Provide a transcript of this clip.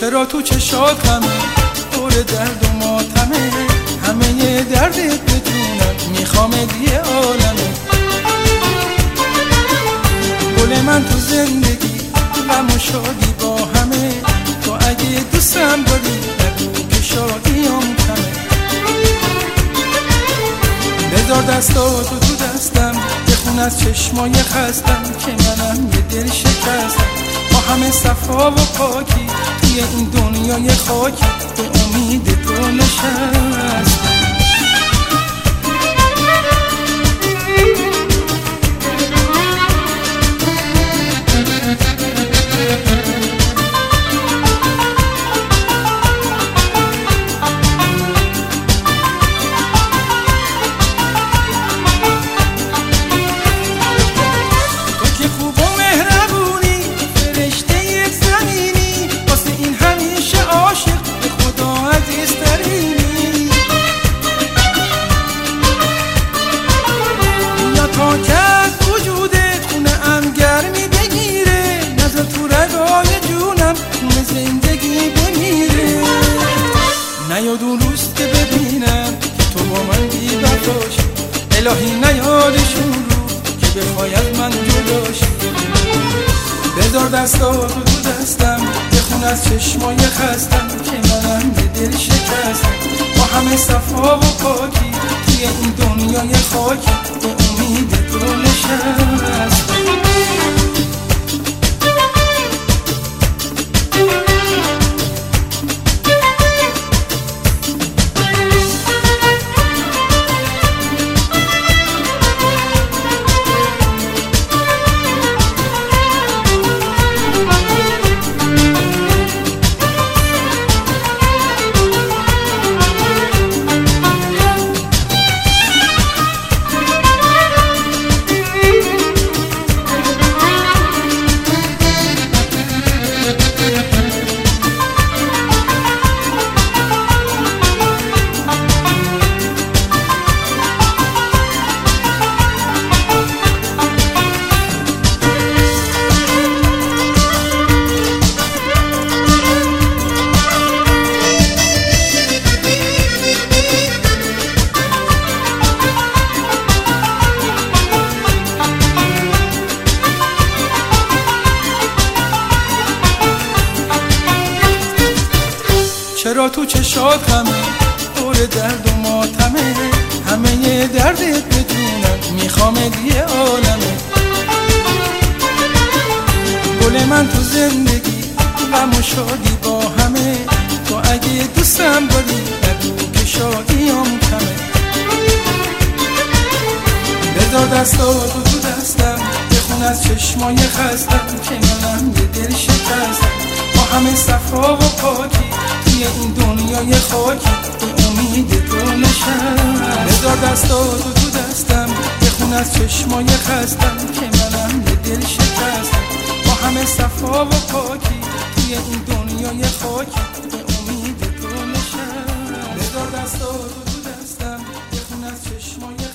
چرا تو چشات همه پر درد و ماتمه، همه دردت بدونم میخوامت یه عالمه. گل من تو زندگی غم و شادی با همه، تو اگه دوستم داری نگو که شادیام کمه. بذار دستاتو تو دستم بخون از چشمای خستم که منم یه دل شکستم. با همه صفا و پاکی توی این دنیای خاکی به امید تو نشستم. نیاد اون روز که ببینم که تو با من بی وفاشی، الهی نیادشون رو که بخوای از من جداشی. بذار دستاتو تو دستم بخون از چشمای خستم که منم به دل شکستم. با همه صفا و پاکی توی این دنیای خاکی به امید تو نشستم. چرا تو چشات همه پر درد و ماتمه، همه دردت بدونم میخوامت یه عالمه. گل من تو زندگی غم و شادی با همه، تو اگه دوستم داری نگو که شادیام کمه. بذار دستاتو تو دستم بخون از چشمای خستم که منم یه دل شکستم. با همه صفا و پاکی توی این دنیای خاکی به امید تو نشستم. بذار دستاتو تو دستم بخون از چشمای خستم که منم یه دل شکستم. با همه صفا و پاکی توی این دنیای خاکی به امید تو نشستم. بذار دستاتو تو دستم بخون از چشمای